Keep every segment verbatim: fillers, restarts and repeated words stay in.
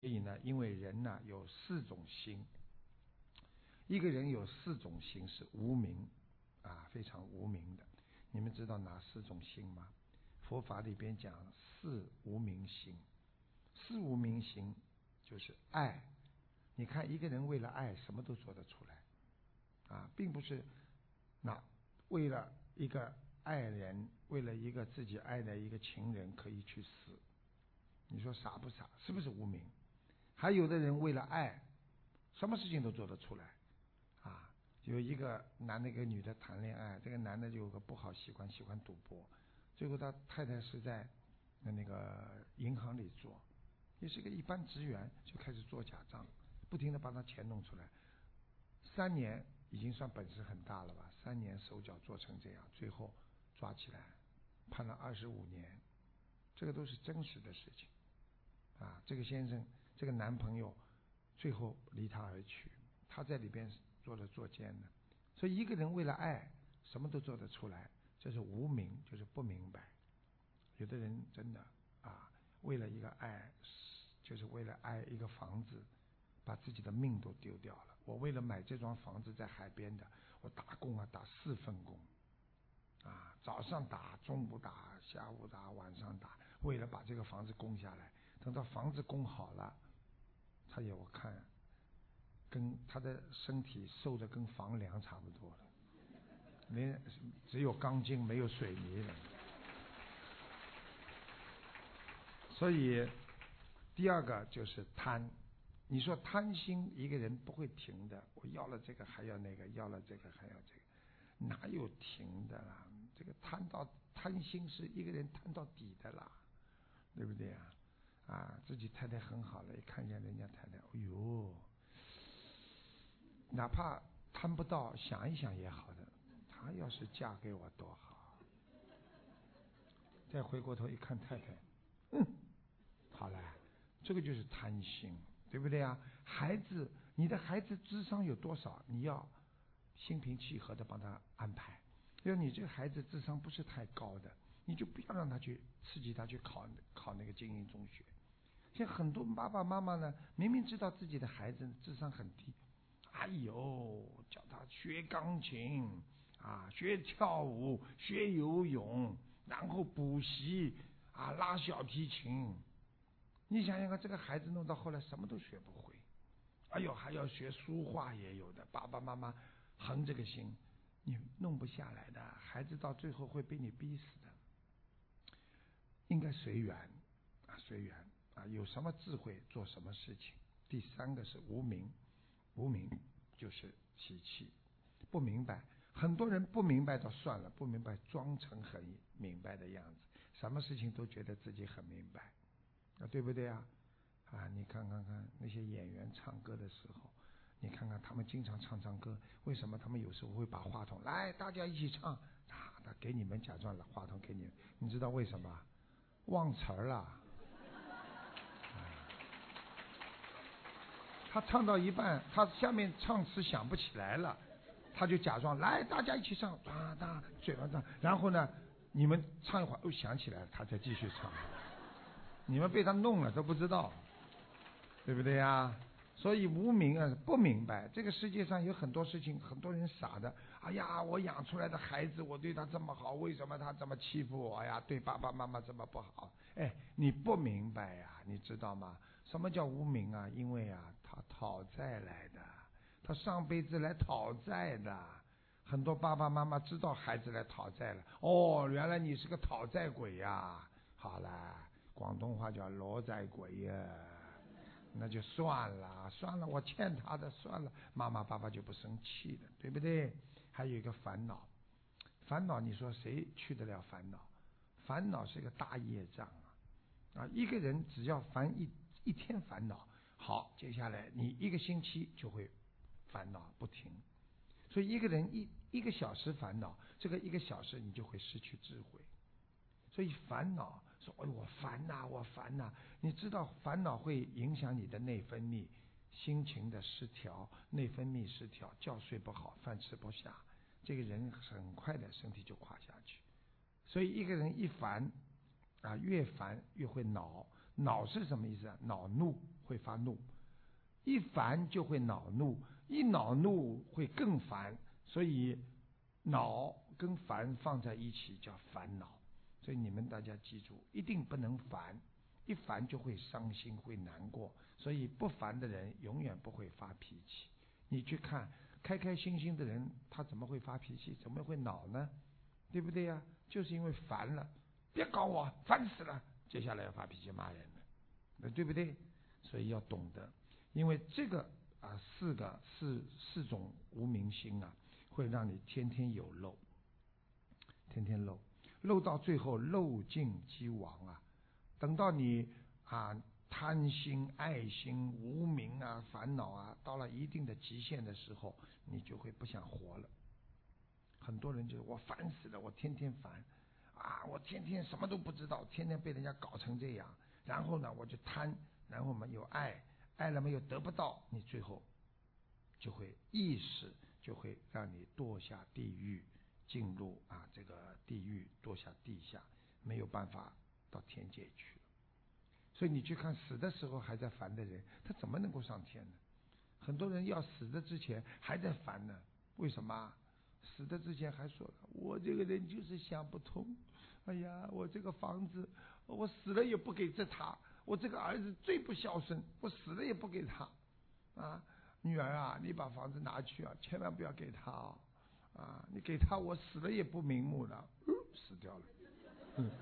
所以呢，因为人呢有四种心，一个人有四种心是无明啊，非常无明的。你们知道哪四种心吗？佛法里边讲四无明心，四无明心就是爱。你看一个人为了爱什么都做得出来啊，并不是那为了一个爱人，为了一个自己爱的一个情人可以去死，你说傻不傻？是不是无明？还有的人为了爱什么事情都做得出来啊！有一个男的跟女的谈恋爱，这个男的就有个不好习惯，喜欢赌博，最后他太太是在那个银行里做，也是个一般职员，就开始做假账，不停的把他钱弄出来。三年已经算本事很大了吧？三年手脚做成这样，最后抓起来判了二十五年，这个都是真实的事情啊！这个先生，这个男朋友最后离他而去，他在里边做了作奸的。所以一个人为了爱什么都做得出来，这是无明，就是不明白。有的人真的啊，为了一个爱，就是为了爱一个房子，把自己的命都丢掉了。我为了买这幢房子在海边的，我打工啊，打四份工啊，早上打，中午打，下午打，晚上打，为了把这个房子供下来。等到房子供好了，他也我看跟他的身体瘦的跟房梁差不多了，连只有钢筋没有水泥了。所以第二个就是贪。你说贪心，一个人不会停的，我要了这个还要那个，要了这个还要这个，哪有停的啦？这个贪到贪心是一个人贪到底的啦，对不对啊？啊，自己太太很好了，一看见人家太太，哎呦，哪怕贪不到，想一想也好的，她要是嫁给我多好。再回过头一看太太，嗯，好了，这个就是贪心，对不对啊？孩子，你的孩子智商有多少，你要心平气和的帮他安排。要你这个孩子智商不是太高的，你就不要让他去刺激他去考考那个精英中学。像很多爸爸妈妈呢，明明知道自己的孩子智商很低，哎呦，叫他学钢琴啊，学跳舞，学游泳，然后补习啊，拉小提琴。你想想看，这个孩子弄到后来什么都学不会。哎呦，还要学书画也有的，爸爸妈妈横这个心，你弄不下来的，孩子到最后会被你逼死的。应该随缘啊，随缘啊，有什么智慧做什么事情。第三个是无明，无明就是习气，不明白。很多人不明白就算了，不明白装成很明白的样子，什么事情都觉得自己很明白啊，对不对啊？啊，你看看看那些演员唱歌的时候，你看看他们经常唱唱歌，为什么他们有时候会把话筒来大家一起唱啊？他给你们假装了话筒给你们，你知道为什么？忘词儿了。他唱到一半，他下面唱词想不起来了，他就假装来大家一起唱，哒哒嘴巴上，然后呢，你们唱一会儿又想起来了，他才继续唱。你们被他弄了都不知道，对不对呀？所以无明啊，不明白这个世界上有很多事情，很多人傻的。哎呀，我养出来的孩子，我对他这么好，为什么他这么欺负我呀？对爸爸妈妈这么不好？哎，你不明白呀，你知道吗？什么叫无明啊？因为啊，他讨债来的，他上辈子来讨债的。很多爸爸妈妈知道孩子来讨债了，哦，原来你是个讨债鬼呀。好了，广东话叫罗债鬼呀。那就算了，算了，我欠他的，算了，妈妈爸爸就不生气了，对不对？还有一个烦恼，烦恼，你说谁去得了烦恼？烦恼是一个大业障啊！啊，一个人只要烦一一天烦恼，好，接下来你一个星期就会烦恼不停。所以一个人一一个小时烦恼，这个一个小时你就会失去智慧。所以烦恼说，哎，我烦呐、啊，我烦呐、啊。你知道烦恼会影响你的内分泌，心情的失调，内分泌失调，觉睡不好，饭吃不下，这个人很快的身体就垮下去。所以一个人一烦啊，越烦越会恼，恼是什么意思啊？恼怒会发怒，一烦就会恼怒，一恼怒会更烦，所以恼跟烦放在一起叫烦恼。所以你们大家记住，一定不能烦，一烦就会伤心会难过，所以不烦的人永远不会发脾气。你去看开开心心的人，他怎么会发脾气，怎么会恼呢？对不对呀？就是因为烦了，别搞我，烦死了，接下来要发脾气骂人了，对不对？所以要懂得，因为这个啊四个四四种无明心啊，会让你天天有漏，天天漏，漏到最后漏尽即亡啊！等到你啊贪心、爱心、无明啊、烦恼啊，到了一定的极限的时候，你就会不想活了。很多人就是我烦死了，我天天烦啊，我天天什么都不知道，天天被人家搞成这样，然后呢我就贪，然后没有爱，爱了没有得不到，你最后就会意识就会让你堕下地狱，进入啊这个地狱，堕下地下，没有办法到天界去了。所以你去看死的时候还在烦的人，他怎么能够上天呢？很多人要死的之前还在烦呢，为什么？死的之前还说了，我这个人就是想不通，哎呀，我这个房子我死了也不给这他，我这个儿子最不孝顺，我死了也不给他啊，女儿啊，你把房子拿去啊，千万不要给他啊，啊，你给他我死了也不瞑目了，嗯、死掉了。嗯，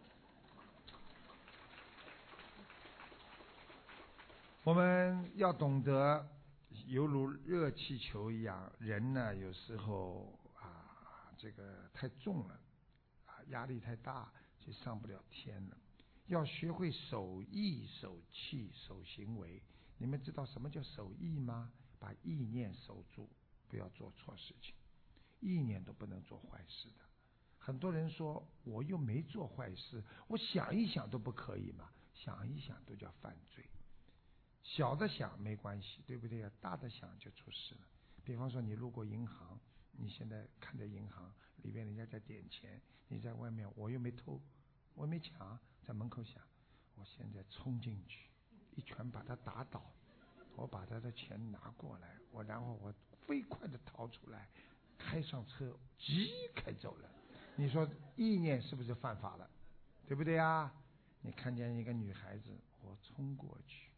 我们要懂得，犹如热气球一样，人呢有时候啊，这个太重了，啊，压力太大，就上不了天了。要学会守意、守气、守行为。你们知道什么叫守意吗？把意念守住，不要做错事情，意念都不能做坏事的。很多人说我又没做坏事，我想一想都不可以吗？想一想都叫犯罪。小的想没关系，对不对啊？大的想就出事了。比方说你路过银行，你现在看着银行里边人家在点钱，你在外面，我又没偷，我没抢，在门口想，我现在冲进去，一拳把他打倒，我把他的钱拿过来，我然后我飞快的逃出来，开上车，急开走了。你说意念是不是犯法了？对不对啊？你看见一个女孩子，我冲过去，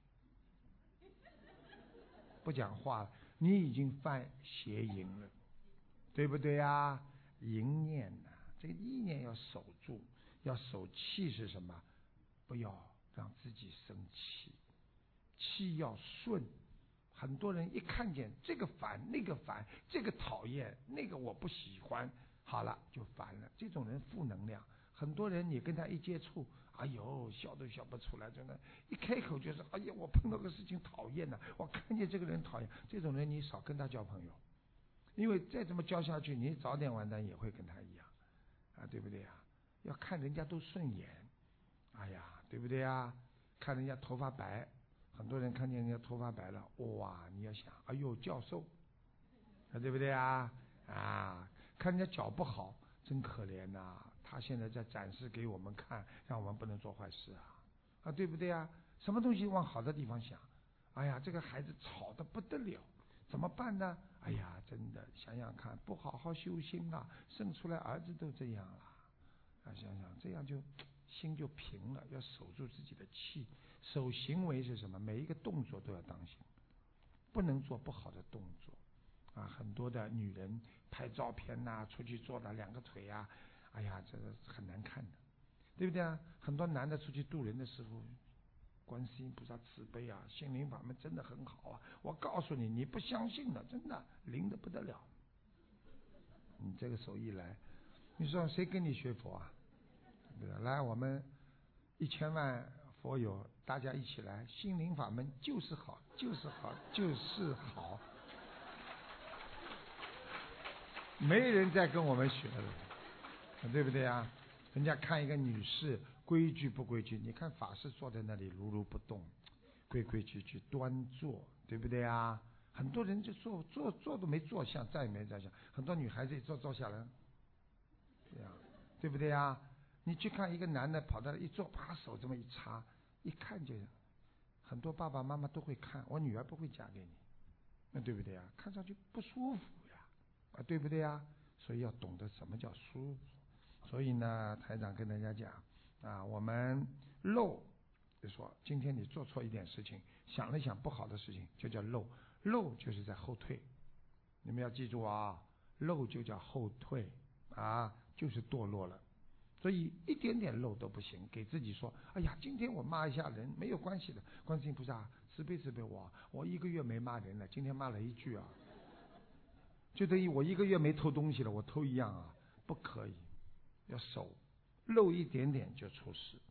不讲话了，你已经犯邪淫了，对不对啊？淫念呐、啊，这个意念要守住，要守气是什么？不要让自己生气，气要顺。很多人一看见这个烦那个烦，这个讨厌那个我不喜欢，好了就烦了。这种人负能量。很多人你跟他一接触，哎呦笑都笑不出来，真的，一开口就是哎呀我碰到个事情讨厌了，我看见这个人讨厌，这种人你少跟他交朋友，因为再这么交下去，你早点晚点也会跟他一样啊，对不对啊？要看人家都顺眼，哎呀，对不对啊？看人家头发白，很多人看见人家头发白了，哇，你要想，哎呦教授，啊，对不对啊？啊，看人家脚不好，真可怜呐、啊。他现在在展示给我们看，让我们不能做坏事啊，啊，对不对啊？什么东西往好的地方想？哎呀，这个孩子吵得不得了，怎么办呢？哎呀，真的想想看，不好好修心啊，生出来儿子都这样了，啊，想想这样就心就平了。要守住自己的气，守行为是什么？每一个动作都要当心，不能做不好的动作。啊，很多的女人拍照片呐、啊，出去坐的两个腿啊，哎呀，这个很难看的，对不对啊？很多男的出去渡人的时候，观世音菩萨慈悲啊，心灵法门真的很好啊！我告诉你，你不相信的，真的灵的不得了。你这个手一来，你说谁跟你学佛啊？对吧？来，我们一千万佛友，大家一起来，心灵法门就是好，就是好，就是好。没人再跟我们学了，对不对啊？人家看一个女士规矩不规矩，你看法师坐在那里如如不动，规规矩矩端坐，对不对啊？很多人就坐坐坐都没坐相，再也没再相。很多女孩子一坐坐下来，这样，对不对啊？你去看一个男的跑到一坐，把手这么一插，一看就很多爸爸妈妈都会看，我女儿不会嫁给你，那对不对呀？看上去不舒服呀，啊，对不对呀？所以要懂得什么叫舒服。所以呢，台长跟大家讲啊，我们漏，就说今天你做错一点事情，想了想不好的事情，就叫漏。漏就是在后退，你们要记住啊，漏就叫后退啊，就是堕落了。所以一点点漏都不行，给自己说，哎呀，今天我骂一下人没有关系的，观世音菩萨慈悲慈悲我，我一个月没骂人了，今天骂了一句啊，就等于我一个月没偷东西了，我偷一样啊，不可以，要守，漏一点点就出事。